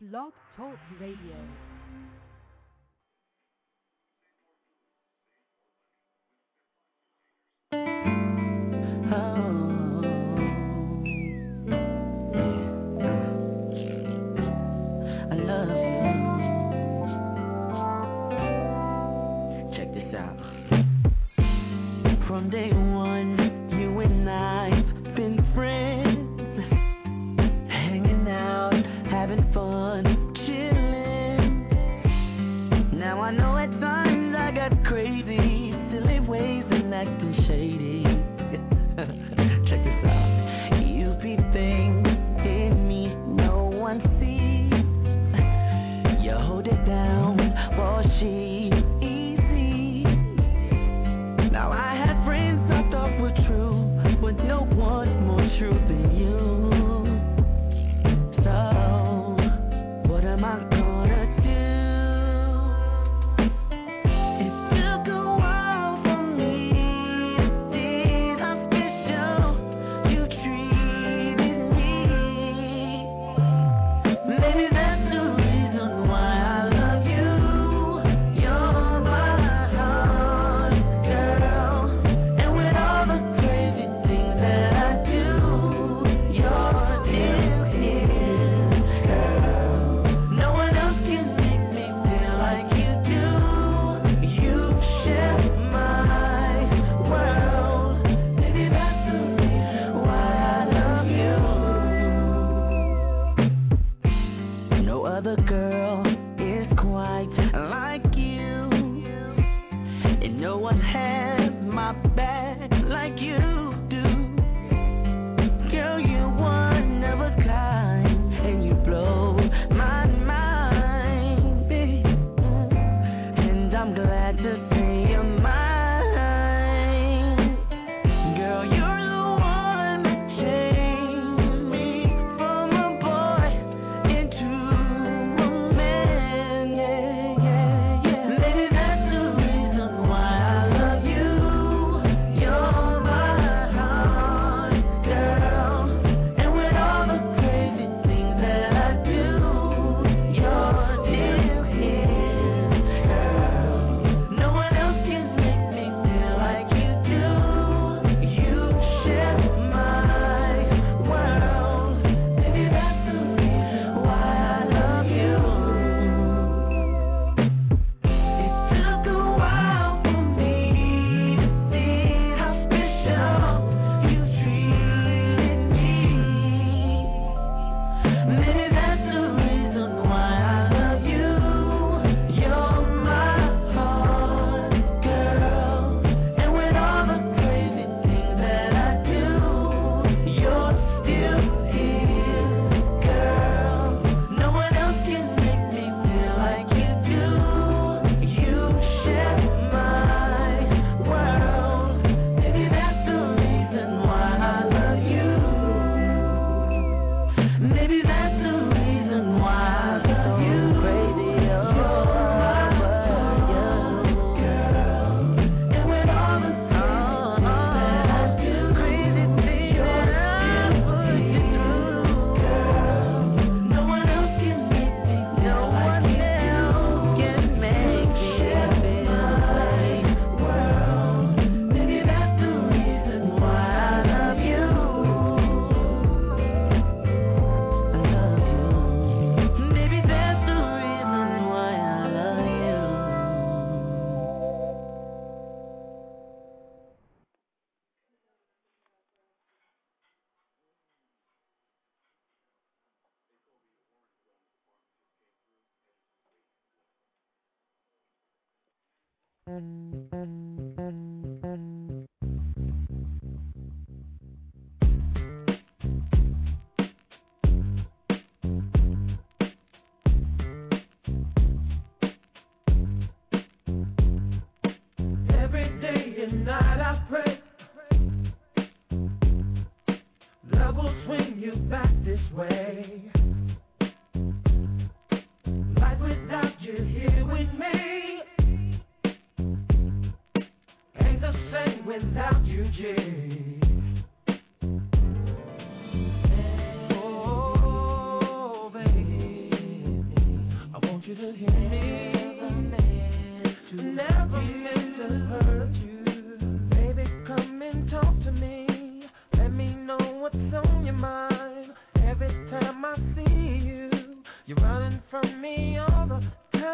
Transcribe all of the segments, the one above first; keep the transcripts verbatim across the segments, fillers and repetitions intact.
Blog Talk Radio. Without you, Jay. Oh, baby. from me all the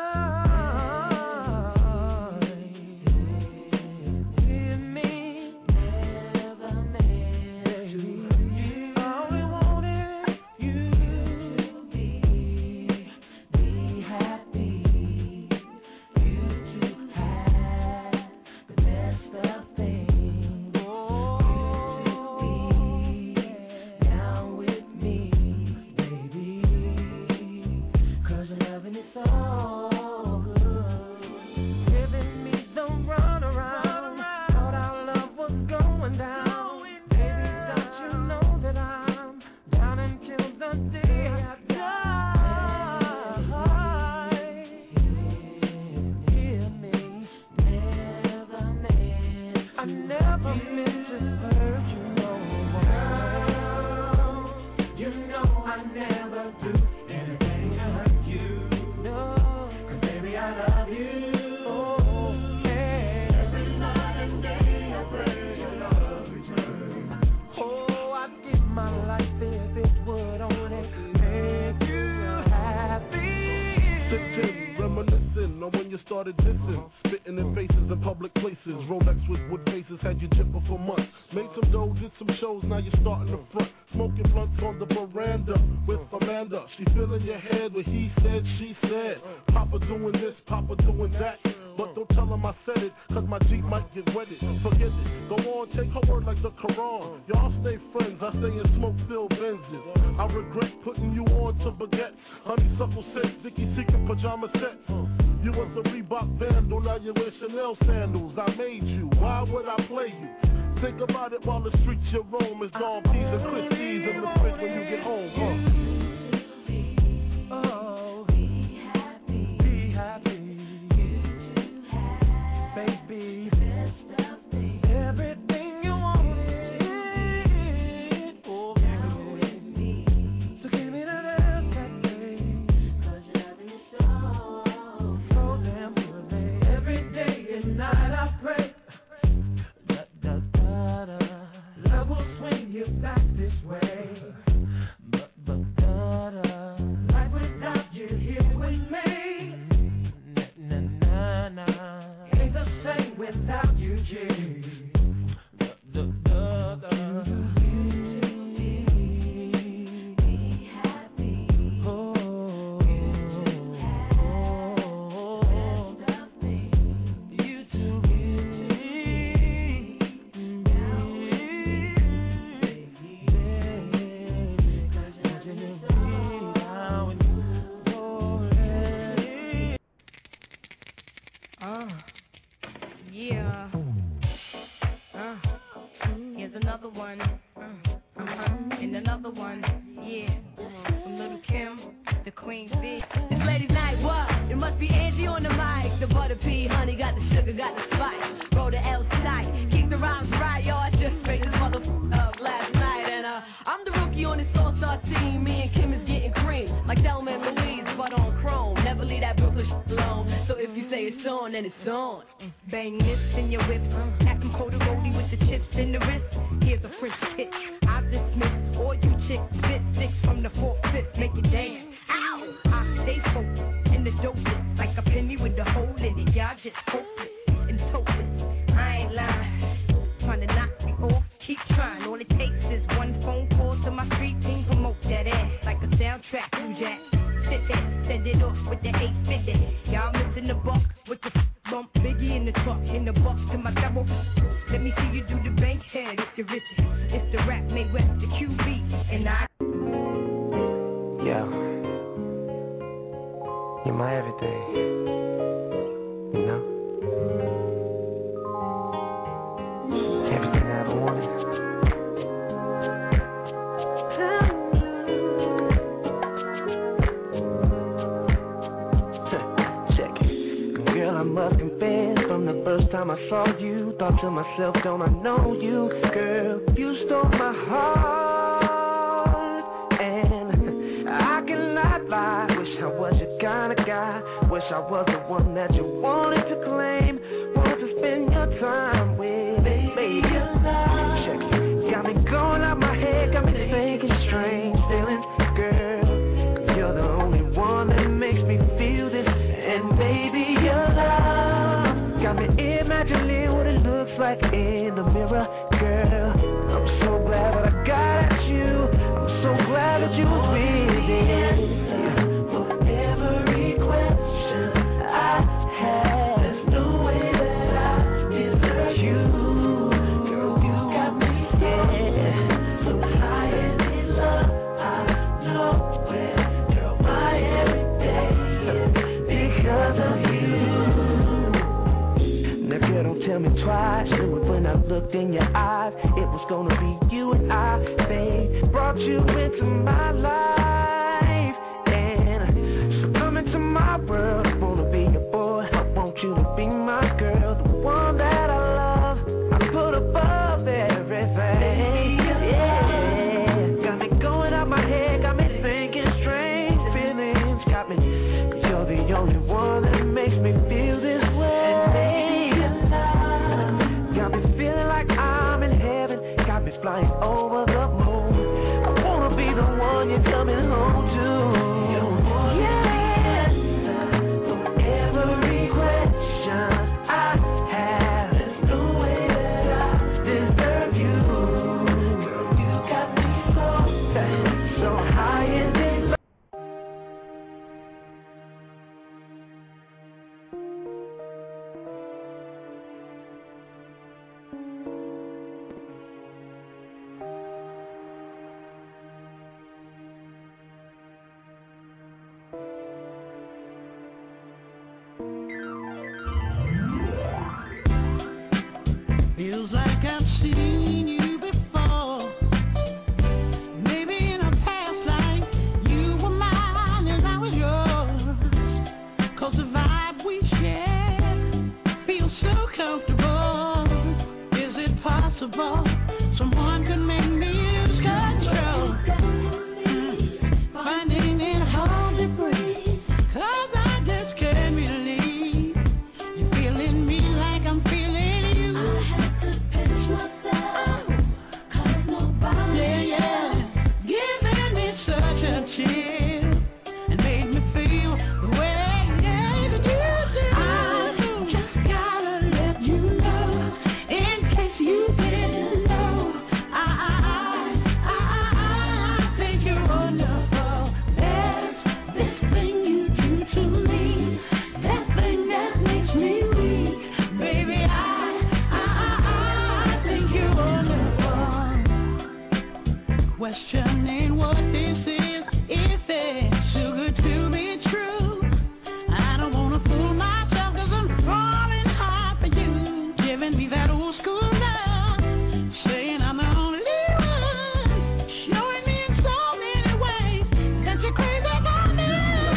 time. Hear me, never meant you. I only wanted you to be, be happy. You to have the best of things. Oh, you to be down with me, baby. 'Cause loving is so good. Giving me the runaround. Thought our love was going down. Baby, don't you know that I'm down until the day I die? Hear me, never meant. I never meant to hurt you, no more. You know I never do anything to hurt you. No, 'cause baby I love you. Oh, yeah. Every night and day I pray your love return. Oh, I'd give my life if it would only make you happy. Sitting, reminiscing on when you started dissing, spitting in faces in public places. Rolex with wood faces had you jipping for months. Made some dough, did some shows, now you're starting the front. Smoking blunts on the veranda with Amanda. She filling your head with he said, she said. Papa doing this, Papa doing that. But don't tell him I said it, 'cause my Jeep might get wetted. Forget it, go on, take her word like the Quran. Y'all stay friends, I stay in smoke-filled Benzes. I regret putting you on to baguettes. Honeysuckle scent, Vicky Secret pajama sets. You was a Reebok vandal, now you wear Chanel sandals. I made you, why would I play you? Think about it while the streets you roam is Dawn P's and Christie's in the fridge when you get home, huh? Oh, be happy, be happy. You to have, baby, best of things. Everything you wanted. Oh, down with me. So give me that ass that day. 'Cause loving is so, so damn good, babe. Every day and night I pray. Da, da, da, da. Love will swing you back this way. But, but, da, da. Life without you here with me. Na, na, na, na. Ain't the same without you, G. Da, da, da, da. Be happy. Oh, you too. Uh, yeah. Uh, here's another one. Uh, uh-huh. And another one. Yeah. From Little Kim, the Queen Bee. It's ladies' night, what? It must be Angie on the mic. The butter pea, honey, got the sugar, got the spice. Roll the L tonight. Keep the rhymes right, yo. I just straight this mother up last night. And uh, I'm the rookie on this all-star team. Me and Kim is getting cream. Like Thelma and Louise, but on chrome. Never leave that Brooklyn shit alone. So if you say it's on, then it's on. Bang this in your whip. Acting cold roadie with the chips in the wrist. Here's a French pitch. I dismiss all you chicks. Spit six from the fourth, fifth. Make it dance. Ow! I stay focused. And the dope is like a penny with a hole in it. Y'all just hopeless and hopeless. I ain't lying. Trying to knock me off. Keep trying. All it takes is one phone call to my street team. Promote that ass like a soundtrack. You jack. Sit there. Send it off with the eight fifty. Y'all missing the buck with the bump. Biggie in the truck. In the buck to my double. Let me see you do the bank head. It's the richest. It's the rap made west the Q B. And I. Yeah. You're my everything. You know? Everything I ever wanted. Check it. Girl, I must confess, from the first time I saw you, thought to myself, don't I know you? Girl, you stole my heart, and I cannot lie. Wish I was your kind of guy. Wish I was the one that you wanted to claim, wanted to spend your time with, baby. Check it. Got me going out my head, got me thinking strange feelings, girl. You're the only one that makes twice. Knew it when I looked in your eyes. It was gonna be you and I, babe. Brought you into my life, and so come into my world. I wanna be your boy. I want you to be my girl, the one that I love. I put above everything. Yeah, got me going out my head, got me thinking strange feelings. Got me, you're the only one that makes me feel this way. Got me feeling like I'm in heaven. Got me flying over the moon. I wanna be the one you're coming home to. Yeah. So every question I have, there's no way that I deserve you. Girl, you got me so, so high in this. Feels like I've seen you before. Maybe in a past life you were mine and I was yours. 'Cause the vibe we share feels so comfortable. Is it possible someone could make me lose control? Mm. Finding it hard to breathe, 'cause I just can't believe you're feeling me like I'm feeling you. I have to pinch myself, 'cause nobody, yeah, yeah, giving me such a chill and made me feel the way that you do. I just gotta let you know, in case you didn't know. I, I, I, I, I think you're wonderful. There's this thing you do to me, that thing that makes me weak. Baby, I, I, I, I think you're wonderful. Questioning what this is, if it's too good to be true. I don't wanna fool myself, 'cause I'm falling hard for you. Giving me that old school love, saying I'm the only one, showing me in so many ways that you're crazy about me.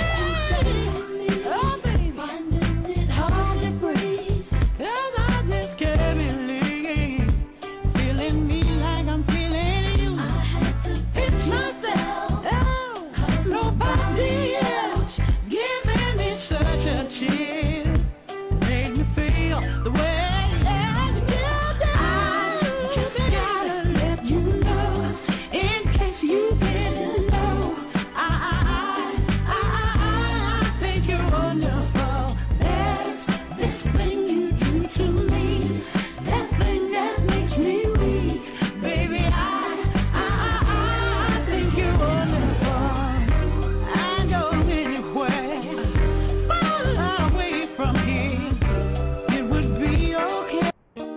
Oh, baby, finding it hard to breathe, 'cause I just can't believe feeling me like I'm feeling you. I had to pinch myself, oh, 'cause nobody else giving me such a chill, made me feel the way that you do. I just gotta let you know, in case you didn't know. I, I, I, I, I think you're wonderful. There's this thing you do to me, that thing that makes me weak. Baby, I, I, I, I think you're wonderful. I go anywhere far away from here, it would be okay.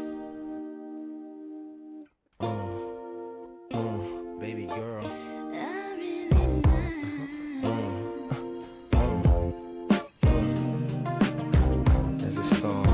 Mm, baby girl. There's a song.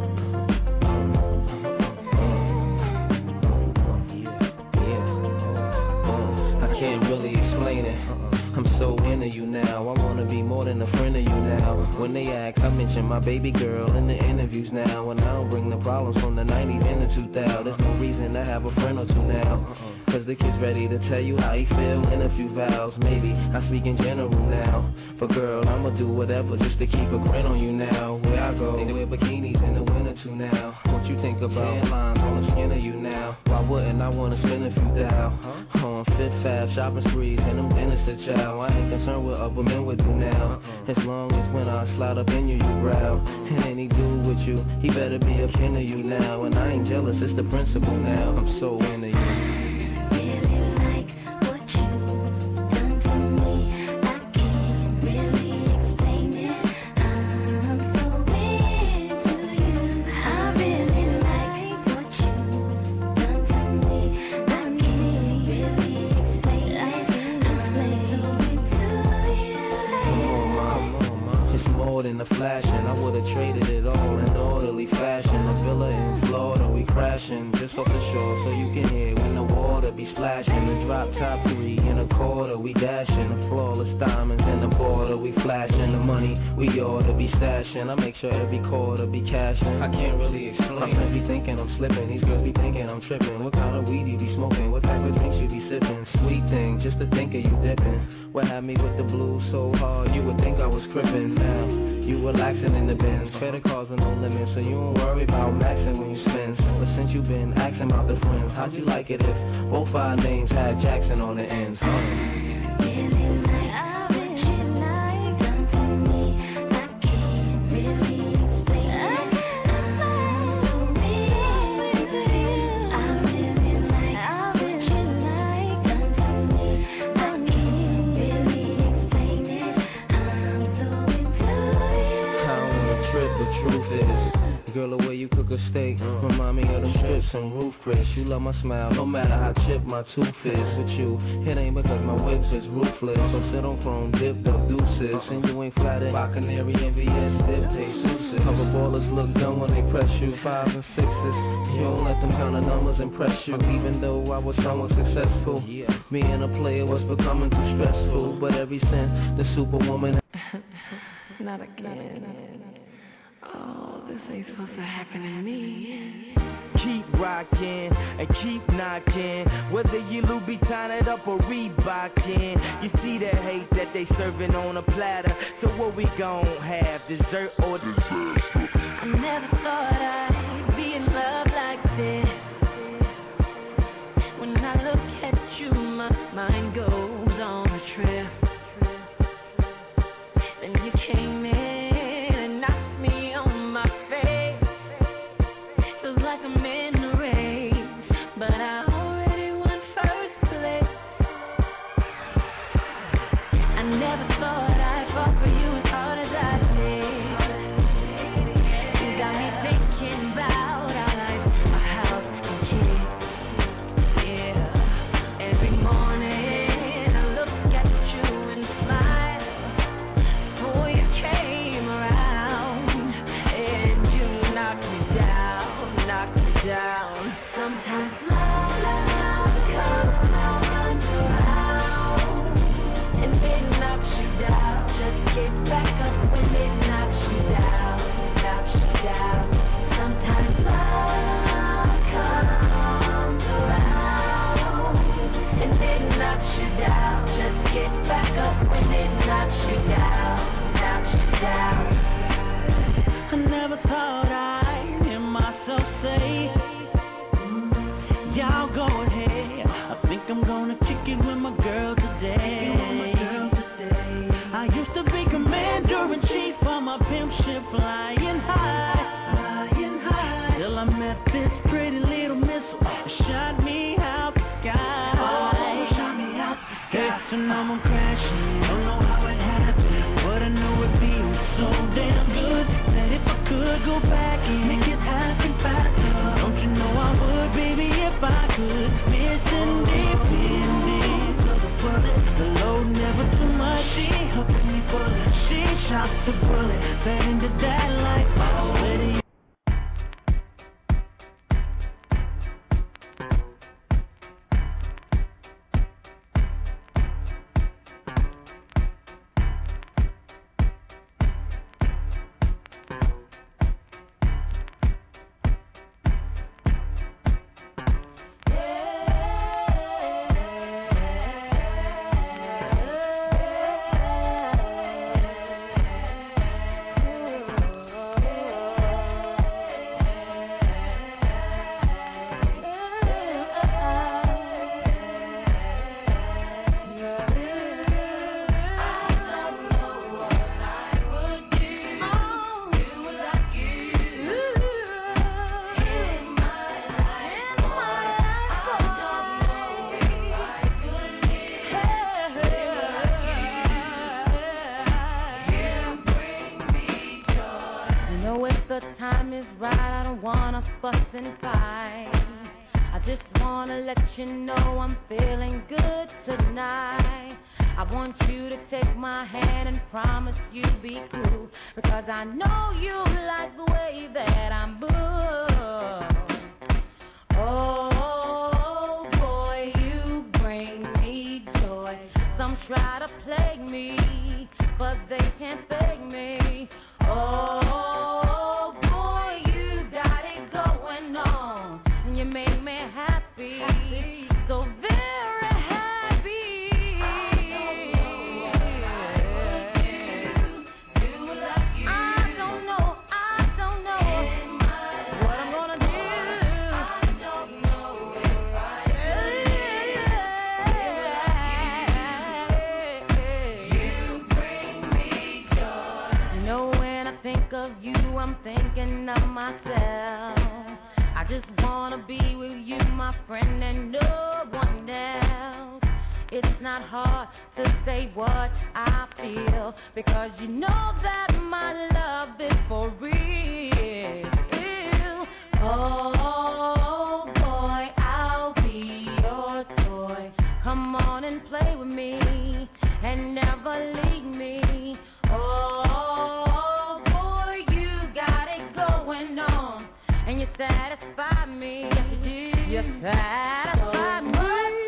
Yeah. I can't really explain it. I'm so into you now. I wanna be more than a friend of you now. When they ask, I mention my baby girl in the interviews now. And I don't bring the problems from the nineties and the two thousands. There's no reason to have a friend or two now. 'Cause the kid's ready to tell you how he feel in a few vows. Maybe I speak in general now. But girl, I'ma do whatever just to keep a grin on you now. Where I go, they wear bikinis in the winter too now. What you think about headlines on the skin of you now? Why wouldn't I wanna spend a few thou? On Fifth Ave, shopping sprees, and them dinners to chow. I ain't concerned what other men would do now. As long as when I slide up in you, you growl. And any dude with you, he better be a kin of you now. And I ain't jealous, it's the principle now. I'm so into you. Than the flashing, I would've traded it all in orderly fashion. A villa in Florida. crashing just off the shore so you can hear when the water be splashing. The drop top three in a quarter, we dashing. The flawless diamonds in the border, we flashing. The money we ought to be stashing. I make sure every quarter be cashing. I can't really explain. My friends be thinking I'm slipping, these girls be thinking I'm tripping. What kind of weed you be smoking? What type of drinks you be sipping? Sweet thing, just to think of you dipping. What had me with the blues so hard, you would think I was crippin'. Now, you relaxing in the bins, credit cards with no limits, so you don't worry about maxing when you spend. But since you been asking about the friends, how'd you like it if both our names had Jackson on the ends, huh? Girl, the way you cook a steak remind me of them strips and roof Chris. You love my smile, no matter how chipped my tooth is. With you, it ain't because my whips is ruthless. So sit on chrome, dipped up deuces. And you ain't flattered by Canary and V S dip, taste suits. Cover ballers look dumb when they press you. Fives and sixes, you don't let them kind of numbers impress you. Even though I was somewhat successful, me and a player was becoming too stressful. But ever since the superwoman Not again. Oh, this ain't supposed to happen to me. Keep rocking and keep knocking. Whether you Louboutin it up or Reebokin, you see the hate that they serving on a platter. So what we gon' have, dessert or dessert? I never thought I'd be in love like this. When I look at you, my mind goes on a trip. Then you came in. The bullet, fed into that life already. but they can't fake me. Oh, boy, you got it going on. You make me happy, happy. So very happy. I don't know, I don't know what I'm gonna do. I don't know if I You bring me joy. You know, when I think of you, I'm thinking of myself. I just wanna be with you, my friend, and no one else. It's not hard to say what I feel, because you know that my love is for real. Oh, boy, I'll be your toy. Come on and play with me and never leave me. Oh, boy, you got it going on. And you satisfy me, yes you do. You satisfy me.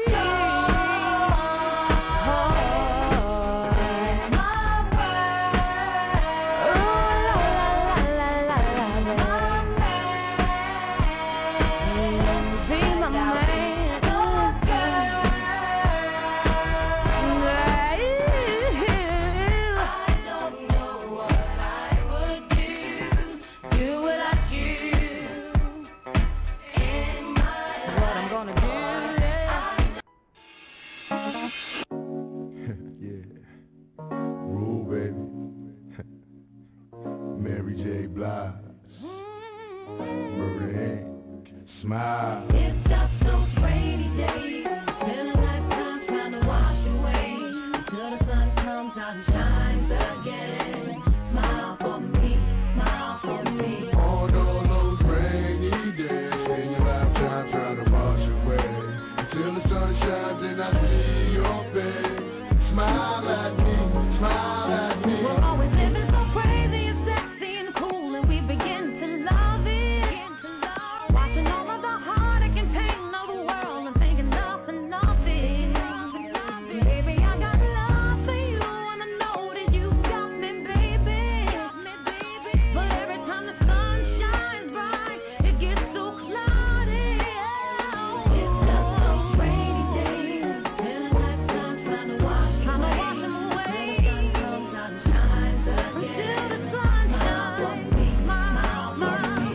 Smile. It's just those rainy days, feeling like I'm trying to wash away, till the sun comes out and shines again. Smile for me, smile for me. On all those rainy days, in your lifetime trying to wash away, till the sun shines and I see your face. Smile at me, smile at me. We're always living so crazy and sexy and cool, and we begin to love it. Watching all of the heartache and pain of the world and thinking nothing of it. Baby, I got love for you, and I know that you got me, baby. But every time the sun shines bright, it gets so cloudy. It's just those rainy days, feeling like I'm trying to wash away. Till the sun comes out and shines again. Until the sun shines. Smile for me, smile for me.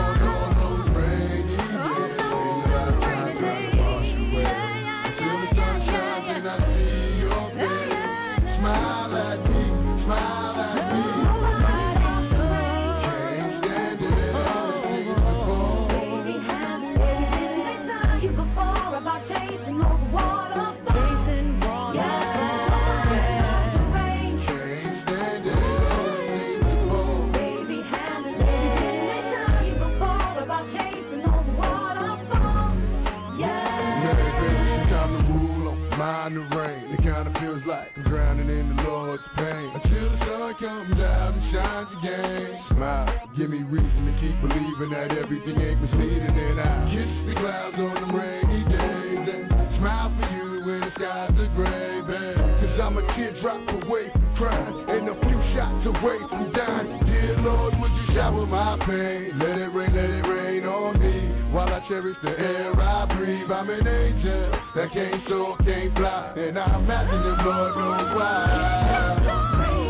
The rain, it kinda feels like I'm drowning in the Lord's pain. Until the sun comes out and shines again. Smile, give me reason to keep believing that everything ain't misleading. And I kiss the clouds on them rainy days and smile for you when the skies are gray, babe. Cause I'm a teardrop away from crying and a few shots away from dying. Dear Lord, would you shower my pain? Let it rain, let it rain on me while I cherish the air I breathe. I'm an angel that can't soar, can't fly, and I'm asking the Lord knows why.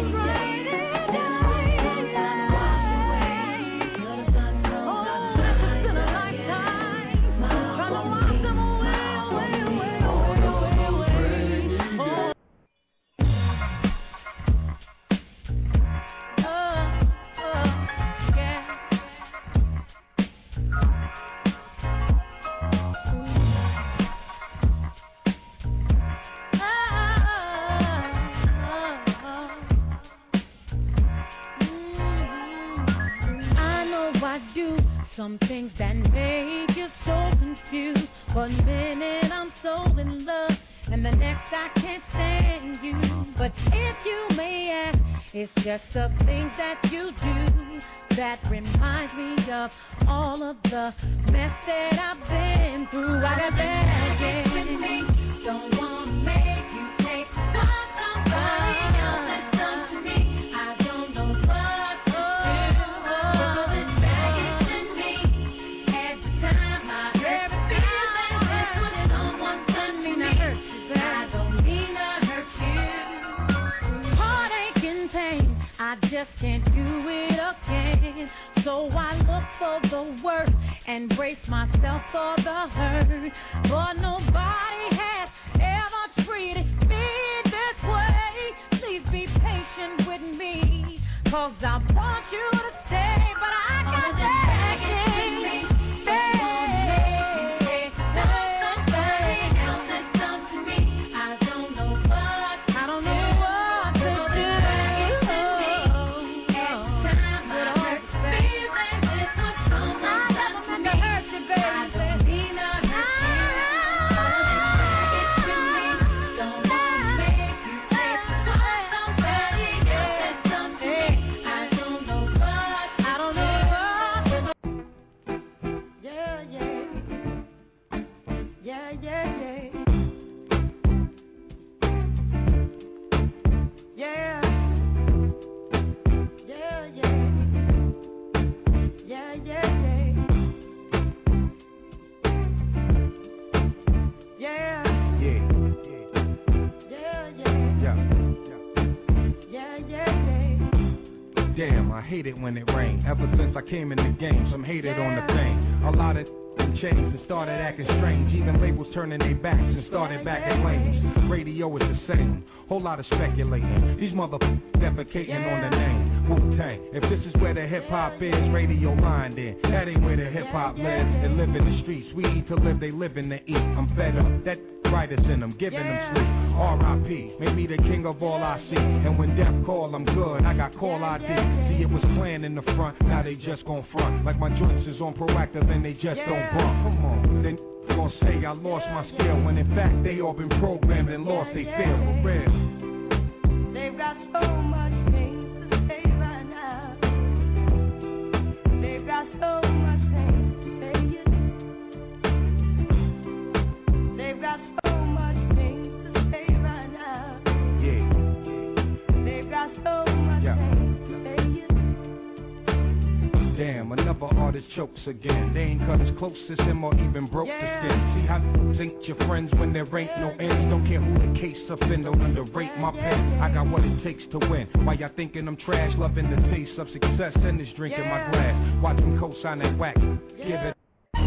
Some things that make you so confused. One minute I'm so in love, and the next I can't stand you. But if you may ask, it's just the things that you do that reminds me of all of the mess that I've been through. I got bad with me, don't wanna make you take what somebody else has done to me. I just can't do it again. So I look for the worst and brace myself for the hurt. But nobody has ever treated me this way. Please be patient with me, cause I want you to stay, but I got to hate it when it rains. Ever since I came in the game, some hated on the fame. A lot of changed and started acting strange. Even labels turning their backs and started back at lanes. Radio is the same, whole lot of speculating. These motherfuckers defecating on the name Wu-Tang. If this is where the hip-hop is, radio line then. That ain't where the hip-hop lives. They live in the streets. We eat to live, they live in to eat. I'm fed up. That writers in them, giving them sleep. R I P, made me the king of all I see. And when death call, I'm good, I got call I D. See, it was planned in the front, now they just gon' front. Like my joints is on proactive and they just don't bump. Come on, then gon' say I lost my skill, when in fact they all been programmed and lost they feel for real. They've got so much things to say right now. They've got so much things to say. They've got so much things to say right now. Yeah. They've got so much yeah. things to say. Damn, another artist chokes again. They ain't cut as close as him or even broke yeah. the skin. See how ain't your friends when there ain't no ends. Don't care who the case offend, don't underrate my pen. I got what it takes to win. Why y'all thinking I'm trash? Loving the taste of success and this drink in my glass. Watch them co-sign that whack. Give it. Who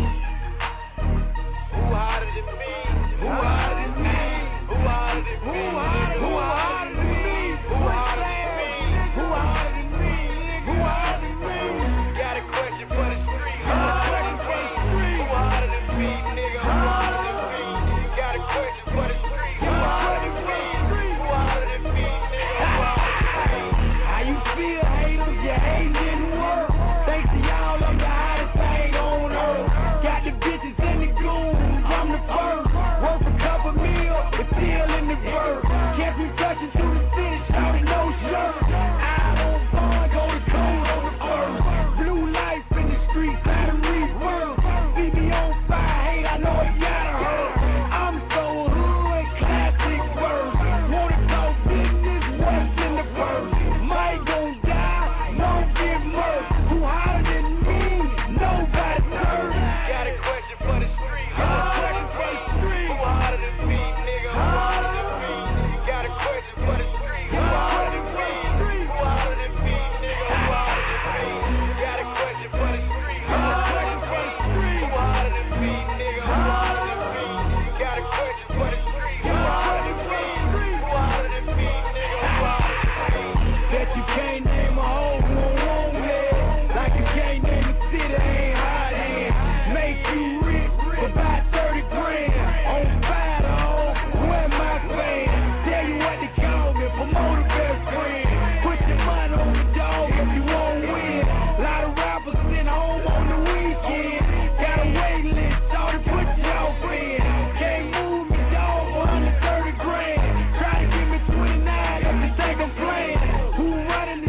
harder than me? Who harder than me? Who harder than me? Who harder than me? Who harder than me? Who harder than me? Who harder than me? Got a question for the street. Who harder than me, nigga? Who harder than me? Got a question for the street. Who harder than me? Who harder than me, nigga? Who harder than me? How you feel, haters? You hating in the world. Thanks to y'all, I'm the hottest thing on earth. Got the bitches and the goons, I'm the first. Worth a couple meal, but still in the verse. Can't be touching through the city, shouting no shirt. I don't bond, go to cold on the first. Blue life in the streets, out of reverse. See me on fire, hate, I know it gotta hurt. I'm so hood, classic verse. Wanna talk business, what's in the purse? Might gon' die, no get murked. Who hotter than me? Nobody turn. Got a question for the street. Got a question for the street. Who hotter than me, nigga? Who hotter than me? Got a question for the street. Who hotter than me? Who hotter than me, nigga? Who hotter than me? Got a question for the street. Got a question for the street. Who hotter than me, nigga? Who hotter than me? Got a question for the street. Who hotter than me? Who hotter than me, nigga? Who hotter than me? Bet you can't name a hoe who don't want it. Like you can't name a city, ain't hot in. Make you rich for about thirty grand. On fire, dog, where my fans? Tell you what they call me, promoter best friend. Put your money on the dog if you won't win. Lot of rappers sitting home on the weekend. Got a waiting list, so to put y'all in. Can't move me, dog, for under thirty grand. Try to give me twenty-nine if you think I'm playing. Who running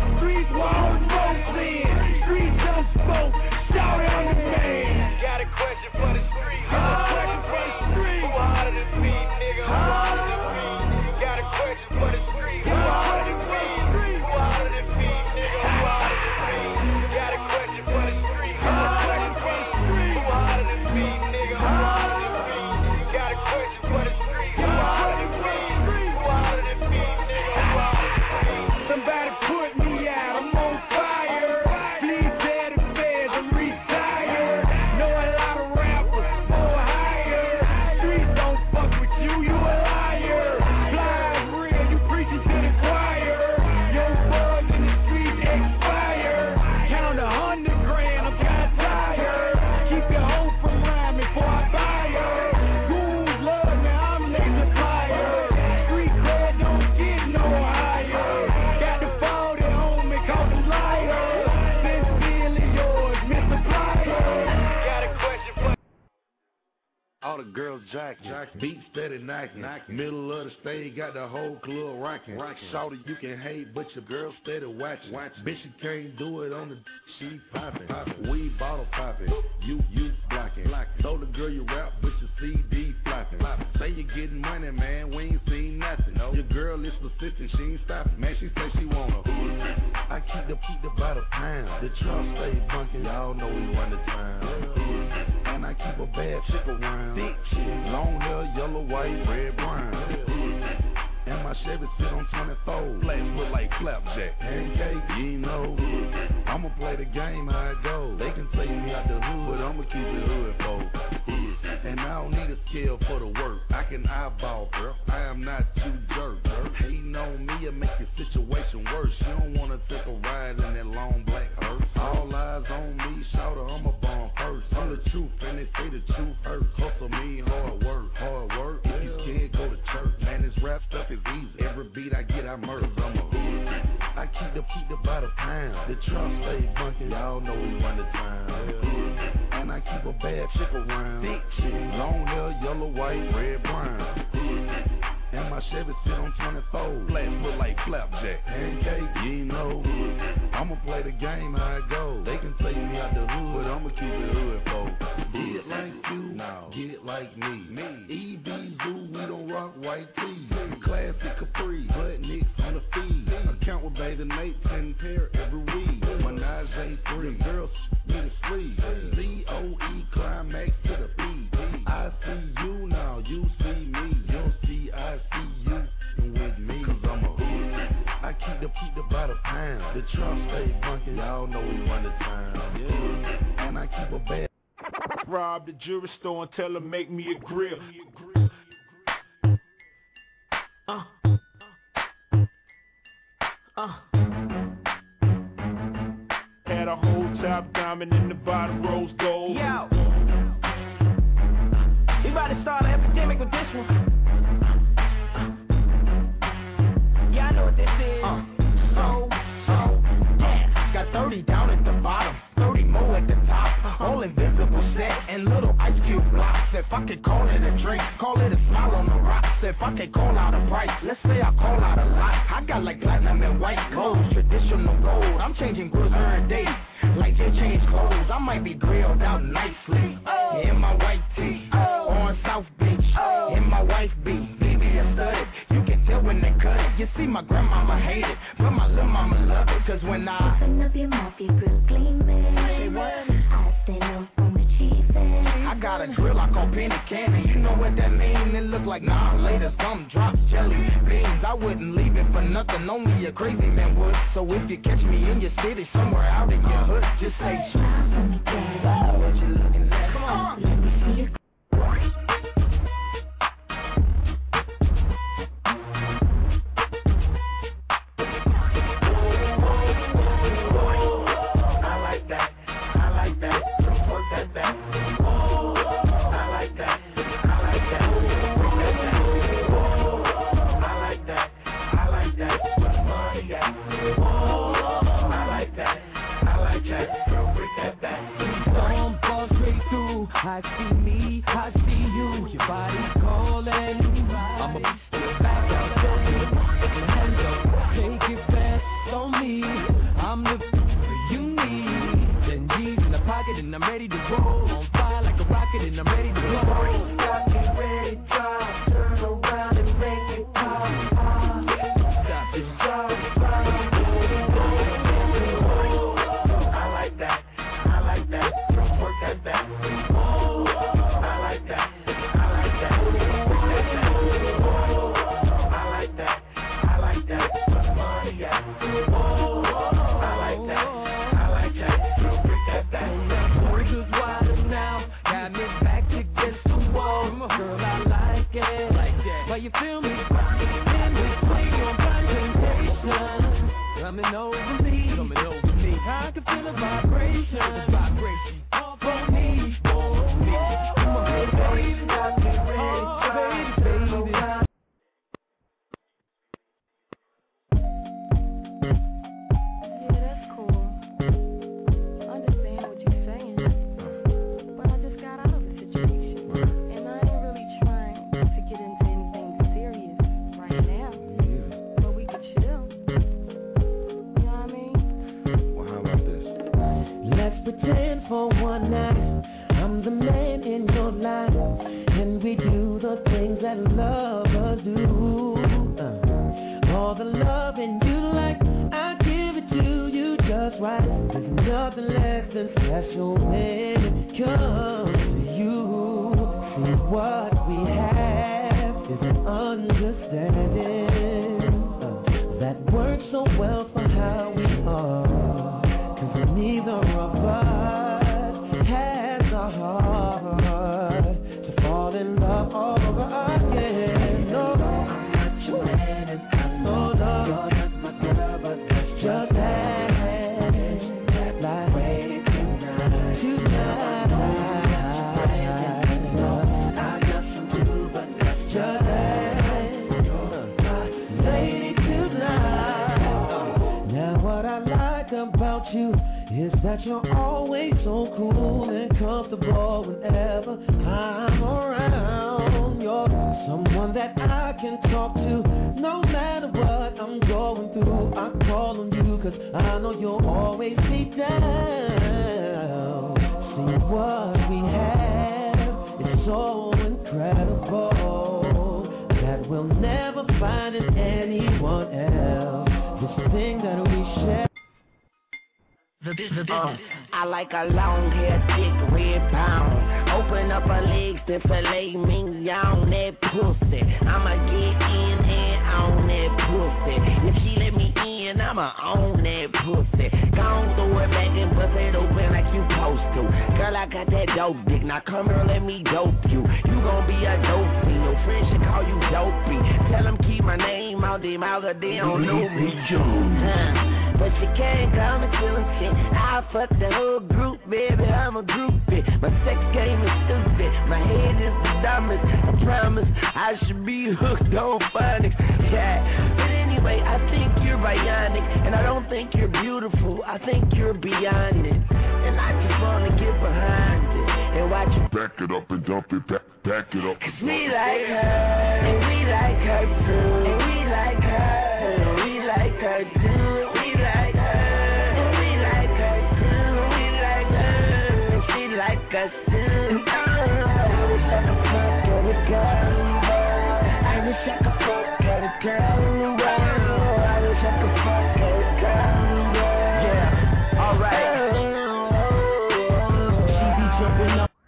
girls jacking. Beat steady knocking. Middle of the stage, got the whole club rocking. Shorty, you can hate, but your girl steady watching. Bitch, you can't do it on the she popping. We bottle popping. You, you blocking. Told the girl you rap, but your C D flopping. Say you getting money, man, we ain't seen nothing. Your girl is specific, she ain't stopping. Man, she say she wanna. I keep the keep the by the pound. The trunk stay bunking, y'all know we run the town. And I keep a bad chick around. Long hair, yellow, white, red, brown. And my Chevy sit on twenty-four. Flash look like flapjack. Pancake, you know. I'ma play the game how it goes. They can take me out the hood, but I'ma keep it hood for. And I don't need a scale for the work. I can eyeball, girl. I am not too jerk, girl. Hating on me, it make your situation worse. You don't wanna take a ride in that long black hearse. All eyes on me, shout I'm a bomb first. I'm the truth, and they say the truth hurts. Hustle me, hard work, hard work. If you can't go to church, man, this rap stuff is easy. Every beat I get, I murder. I'm a I keep the keep the by the pound. The trunk stay bunking, y'all know we run the town. And I keep a bad chick around. Big chick, long hair, yellow, white, red, brown. And my Chevy sit on twenty-four. Flash look like flapjack. Pancake, you know. I'ma play the game how it goes. They can take me out the hood, but I'ma keep it hood for. Get like you, no. Get like me. Me. E B Zoo, we don't rock white tees. Classic Capri, butt nicks on the feed. Account with Baby Nate, ten pair every week. Menage a three, girls need a sleeve. Z O E climax to the B. I see you now, you see me. You don't see, I see you. And with me, cause I'm a hood. I keep the keep the by the pound. The trunk stay bunking, y'all know we run the town. Yeah. And I keep a bad. Rob the jewelry store and tell them make me a grill. Uh. Uh. Had a whole top diamond in the bottom rose gold. Yo. We about to start an epidemic with this one. Yeah, I know what this is. Uh. So, so, yeah. Got thirty down at the bottom, thirty more at the top. All invisible set and little ice cube blocks. If I could call it a drink, call it a smile on the rocks. If I could call out a price, let's say I call out a lot. I got like platinum and white gold, traditional gold. I'm changing grills every day, like they change clothes. I might be grilled out nicely oh. in my white tee oh. on South Beach oh. in my wife beat. Baby, I studded. You can tell when they cut it. You see, my grandmama hate it, but my little mama love it. Cause when I open up your mouth, your grill clean, man. Say what? I got a grill I call penny candy. You know what that mean? It look like nah later some drops jelly beans. I wouldn't leave it for nothing. Only a crazy man would. So if you catch me in your city, somewhere out in your hood, just say smile for me, daddy. What you looking at? Come on, let me see you. I see me, I see you, your body's calling. I'm a back out there, hands up, take it fast on me. I'm the you need. Then G's in the pocket and I'm ready to roll. On fire like a rocket and I'm ready to roll. Got me ready to drive, turn around and make it pop, pop. Stop it, stop it, stop it. I like that, I like that, work that back. You feel me? Then we play on presentation. Coming over me, coming over me. I can feel the vibration, the vibration. Up on me, for me. Come on, baby, got me ready. Oh, baby, baby. Yeah, that's cool. I understand what you're saying, but I just got out of the situation, and I ain't for one night. I'm the man in your life, and we do the things that lovers do. Uh, all the loving you like, I give it to you just right. There's nothing less than special when it comes to you. See, what we have is an understanding uh, that works so well for how we are. 'Cause neither of us has a heart to fall in love all over again. No, I'm not your man and I know no, you're not my girl, but that's just that. Like waiting tonight, tonight. I got some too, but that's just that. Lady tonight. Now what I like about you is that you're always so cool and comfortable whenever I'm around. You're someone that I can talk to no matter what I'm going through. I call on you 'cause I know you'll always be down. See, what we have is so incredible that we'll never find in anyone else. This thing that we share. The business. Uh, I like a long hair, thick red pound. Open up her legs, then fillet me on that pussy. I'ma get in and on that pussy. If she let me in, I'ma own that pussy. Gon' throw it back and bust it open like you supposed to. Girl, I got that dope dick. Now come here, let me dope you. You gon' be a dopey. Your friends should call you dopey. Tell them keep my name out their mouth, or they don't know me. Huh. But she can't come and chill and shit. I fuck the whole group, baby, I'm a groupie. My sex game is stupid, my head is the dumbest. I promise I should be hooked on phonics. Yeah, but anyway, I think you're bionic, and I don't think you're beautiful, I think you're beyond it. And I just wanna get behind it and watch you back it up and dump it, back, back it up. 'Cause we like her, and we like her too. And we like her, and we like her too. We like her, and we like her too. We like her, and she like us too. I wish I could fuck every girl in the world. I wish I could fuck every girl in the world. I wish I could fuck every girl in the world. Yeah, alright. She be jumping up.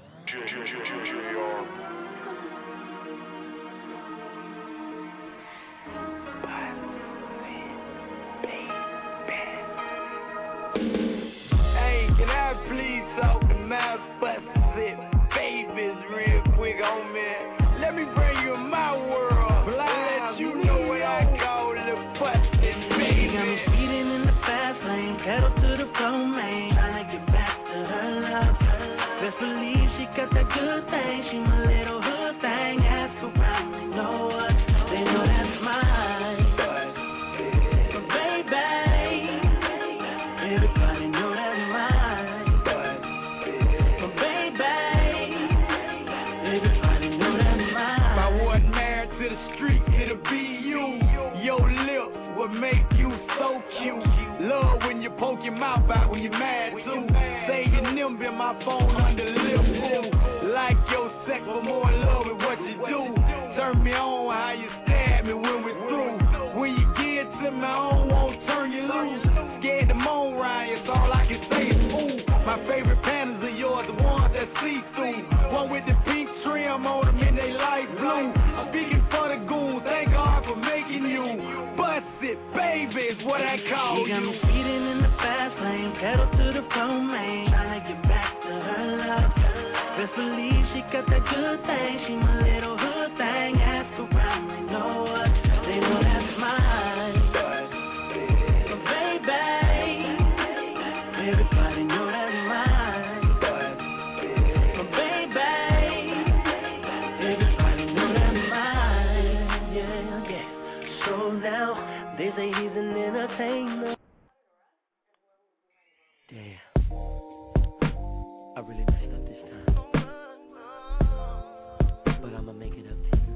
Hey, can I please talk to my busted babies real quick on me? Let me bring you in my world. Well, I let you know what I call the busted baby. Got me speeding in the fast lane, pedal to the floor, man. Tryna get back to her love. Best believe she got that good thing. She my little hood thing. Ask around, they know what? They know that's mine. But baby, everybody know that's mine. But baby, everybody know that's mine. If I wasn't married to the street, it'll be you. Your lips will make you so cute. Love when you poke your mouth out when you're mad too. Say your nimble in my phone under lip boo. Like your sex, but more in love with what you do. Turn me on how you stab me when we're through. When you get to me, I don't want to turn you loose. Scared to moan right, it's all I can say is ooh. My favorite panties are yours, the ones that see through. One with the pink trim on them and they light blue. I'm speaking for the goons, thank God for making you. Bust it, baby, is what I call you. She got me speeding in the fast lane, pedal to the floor, man. Tryna get back to her love. Best believe she got that good thing. She my little hood thing. Ask around, they know what? They know that's mine. But baby, everybody know that's mine. But baby, everybody know that's mine. Yeah, yeah. So now they say he's an entertainer. Damn, I really messed up this time, but I'ma make it up to you.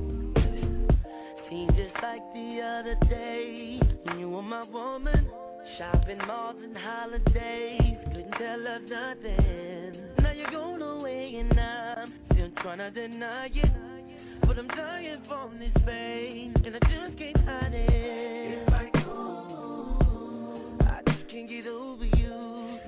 Listen, seemed just like the other day when you were my woman. Shopping malls and holidays, couldn't tell us nothing. Now you're going away and I'm still trying to deny it. But I'm dying from this pain, and I just can't hide it. It's like, ooh, I just can't get over you.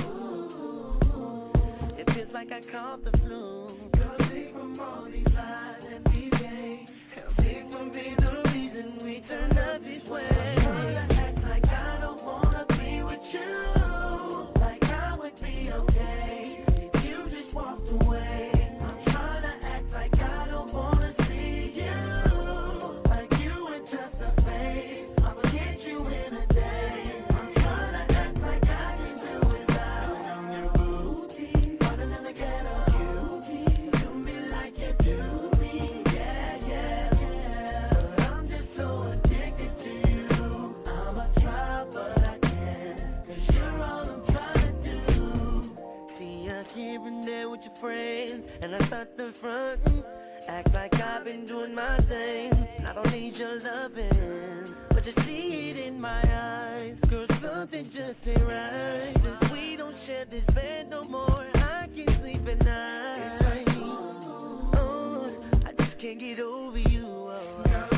It feels like I caught the flu. Girl, sick from all these lies and these games. Sick from being the reason we turned up this way. I act like I don't wanna be with you, like I would be okay if you just walked away. I'm trying to act like I don't wanna see you, like you were just a face. I'ma get you in a day. I'm trying to act like I can do without your booty, running in the ghetto. You do me like you do me, yeah, yeah, yeah. But I'm just so addicted to you. I'ma try, but I can't, 'cause you're all I'm trying to do. See us here and there with your friends, and I start to front, act like I've been doing my thing. I don't need your loving, but you see it in my eyes. Girl, something just ain't right. Since we don't share this bed no more, I can't sleep at night. Oh, I just can't get over you. Oh.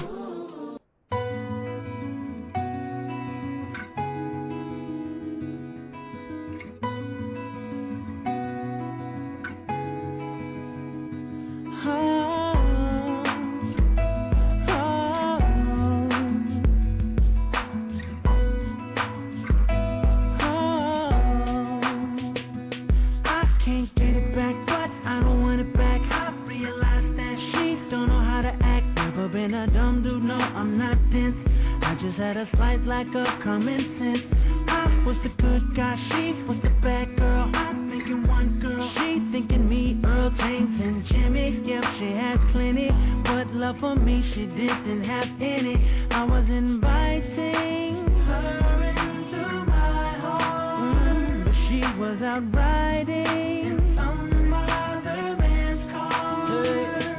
Been a dumb dude, no, I'm not tense. I just had a slight lack of common sense. I was the good guy, she was the bad girl. I'm thinking one girl, she thinking me, Earl James and Jimmy. Yep, she has plenty, but love for me she didn't have any. I was inviting her into my home, mm, but she was out riding in some other man's car. Hey.